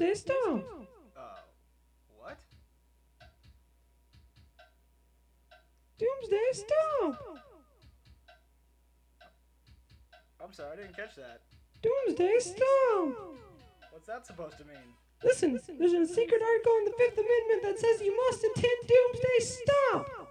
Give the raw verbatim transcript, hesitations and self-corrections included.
Doomsday Stop. Uh, what? Doomsday Stop. I'm sorry, I didn't catch that. Doomsday Stop. What's that supposed to mean? Listen, there's a secret article in the Fifth Amendment that says you must attend Doomsday Stop.